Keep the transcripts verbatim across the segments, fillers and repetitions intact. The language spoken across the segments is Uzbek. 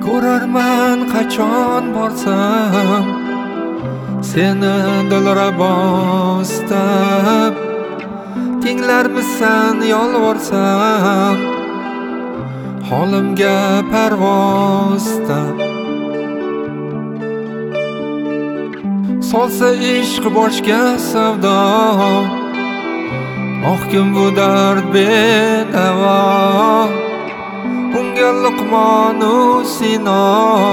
Ko'rarman qachon borsam seni dilra bostab, tinglarmisan yolvorsam holimga parvostab. Solsa ishq boshga savdo, oh kim bu dard bedavo, unga luqmonu sino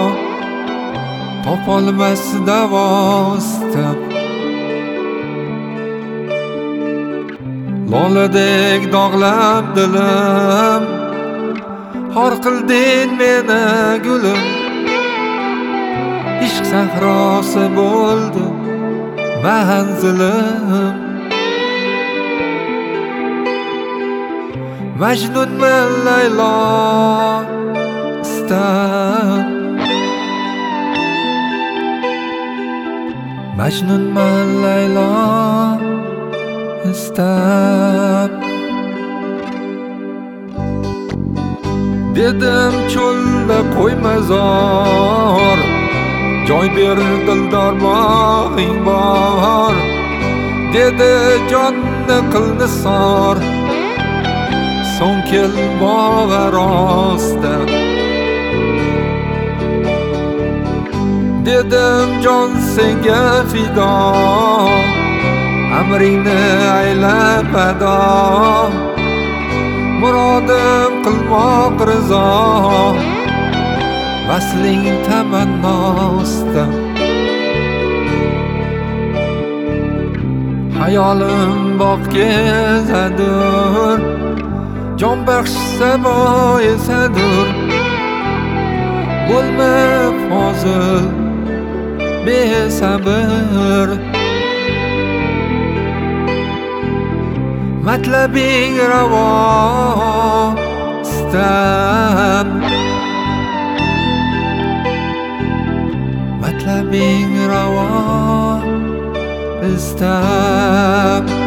topolmas davostab. Loladek dog'lab dilim, xor qilding meni gulim. Ishq sahrosi bo'ldi manzilim. Majnunman Laylo istab, Majnunman Laylo istab. Dedim cho'lda qo'yma zor, joy ber dildor bog'ing bor. Dedi jonni qildi sor, so'ng kel bog'a rosta. Dedim jon senga fido, amringni aylab ado. Murodim qilmoq rizo, vasling tamannosida. Hayolim bog' kezadur, jon baxshsa boyisadur. Bo'lma fozil besabr, matlabing ravo istab, matlabing ravo istab.